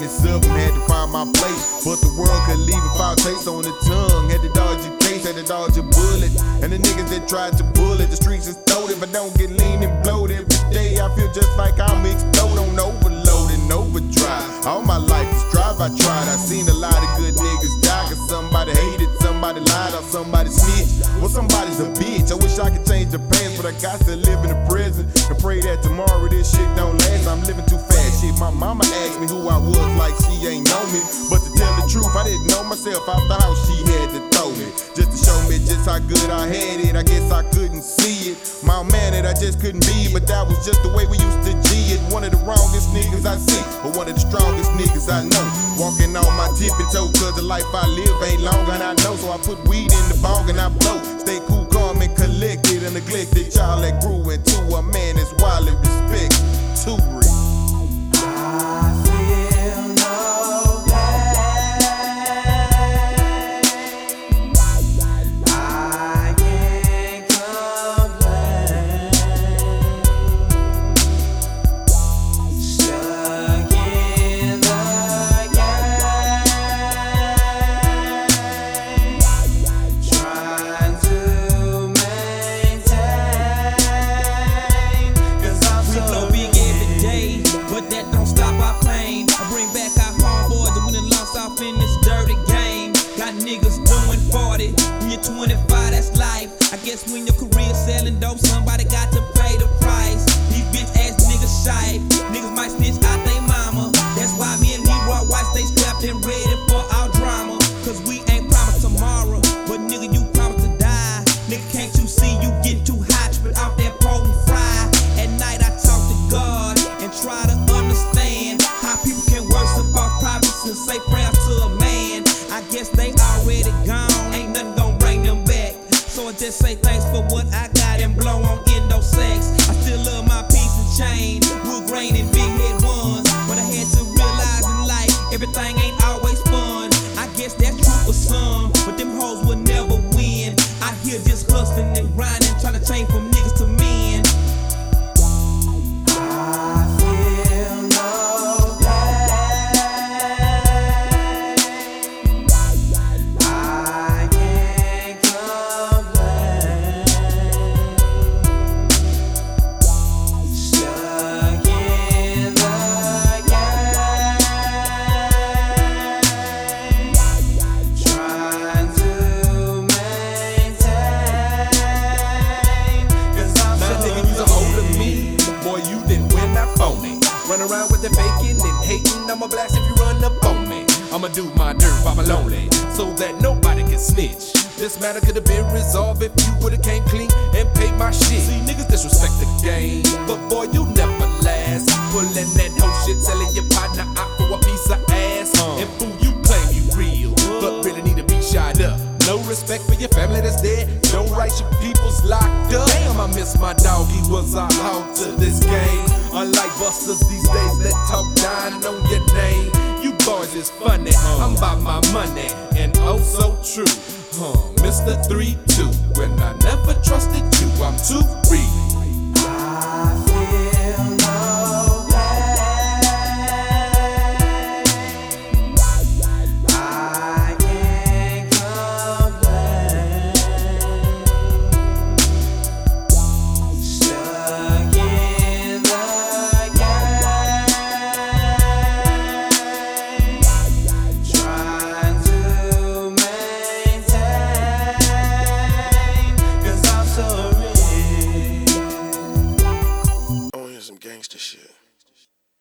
97, had to find my place. But the world could leave a foul taste on the tongue. Had to dodge a case, had to dodge a bullet. And the niggas that tried to bullet, the streets is loaded. If I don't get lean and bloated every day, I feel just like I'm explode on overload and overdrive. All my life is drive, I tried. I seen a lot of good niggas die, cause somebody hated, somebody lied, or somebody snitched. Well, somebody's a bitch. I wish I could change the past, but I got to live in the present and pray that tomorrow this shit don't last. I'm living too fast. Shit, my mama asked me who I was like she ain't know me. But to tell the truth, I didn't know myself out the house. She had to throw me just to show me just how good I had it. I guess I couldn't see it. My man that I just couldn't be, but that was just the way we used to G it. One of the wrongest niggas I see, but one of the strongest niggas I know. Walking on my tippy toe, cause the life I live ain't long, and I know. So I put weed in the bong and I blow. Stay cool, calm, and collected, and neglected child that grew into a man that's wildly respected. Too real. In this dirty game, got niggas doing 40. When you're 25, that's life. I guess when your career selling dope, somebody got to pay the price. These bitch ass niggas shy. Niggas might snitch out they mama. That's why me and Leroy White stay strapped and ready for our drama. Cause we ain't promised tomorrow, but nigga, you promised to die. Nigga, can't you see you getting too hot, tripping off that potent fry? At night I talk to God and try to understand how people can worship off privates and say prayers to a man. I guess they already gone, ain't nothing gon' bring them back. So I just say thanks for what I got and blow on endo sex. I still love my piece and chain, wood grain and big head ones. But I had to realize in life, everything ain't always fun. I guess that's true for some, but them hoes will never win. I hear just hustling and grinding, trying to change from niggas to men. Run around with the faking and hating, I'ma blast if you run up on me. I'ma do my dirt while I'm lonely, so that nobody can snitch. This matter could've been resolved if you would've came clean and paid my shit. See, niggas disrespect the game, but boy, you never last. Pulling that whole shit, telling your partner out for a piece of ass. And fool, you claim you real, but really need to be shot up. No respect for your family that's dead, no rights, your people's locked up. Damn, I miss my dog, he was a hoe to this game. Unlike busters these days that talk dying on your name. You boys is funny, I'm about my money, and oh so true. Mr. 3-2, when I never trusted you, I'm too real.